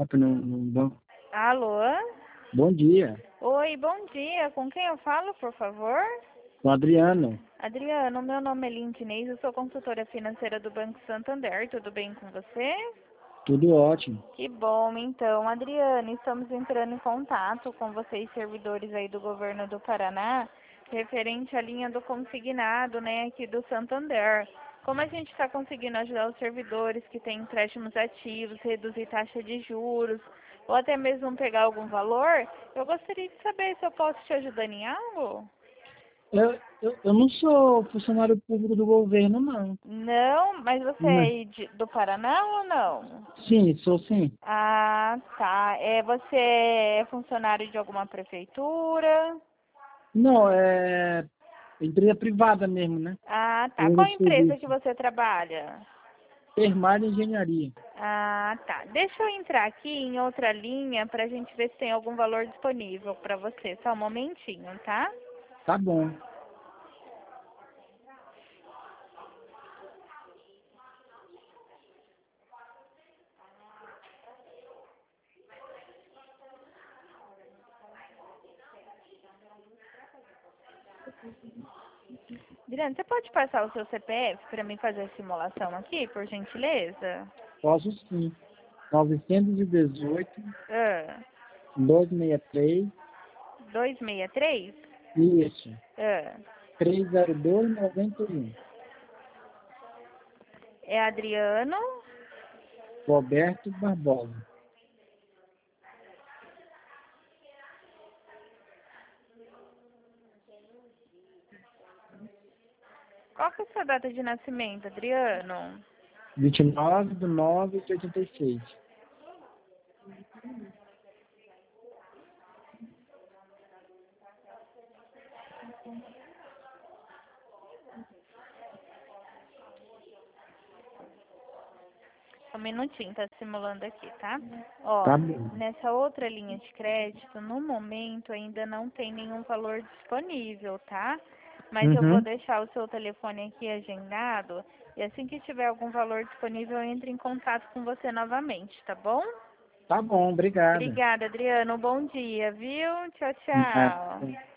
Bom, Alô? bom dia, Oi, bom dia. Com quem eu falo, por favor? com o Adriano. Adriano, meu nome é Lindinês, eu sou consultora financeira do Banco Santander. Tudo bem com você? Tudo ótimo. Que bom, então. Adriano, estamos entrando em contato com vocês, servidores aí do governo do Paraná, referente à linha do consignado, né, aqui do Santander. Como a gente está conseguindo ajudar os servidores que têm empréstimos ativos, reduzir taxa de juros, ou até mesmo pegar algum valor, eu gostaria de saber se eu posso te ajudar em algo? Eu não sou funcionário público do governo, não. Não, mas você é Não. aí do Paraná ou não? Sim, sou sim. Ah, tá. Você é funcionário de alguma prefeitura? Não, é empresa privada mesmo, né? Ah, tá. Linha Qual de empresa que serviço. você trabalha? Termar Engenharia. Ah, tá. Deixa eu entrar aqui em outra linha para a gente ver se tem algum valor disponível para você. Só um momentinho, tá? Tá bom. Adriano, você pode passar o seu CPF para mim fazer a simulação aqui, por gentileza? Posso sim. 918, Ah, 263, 263? isso. Ah, 30291. é Adriano? Roberto Barbosa. Qual que é a sua data de nascimento, Adriano? 29/9/86. Só um minutinho, tá simulando aqui, tá? Ó, Tá bom. nessa outra linha de crédito, no momento ainda não tem nenhum valor disponível, tá? Mas eu vou Uhum. deixar o seu telefone aqui agendado e assim que tiver algum valor disponível eu entro em contato com você novamente, tá bom? Tá bom, obrigado. Obrigada, Adriano. Bom dia, viu? Tchau, Ah, tchau.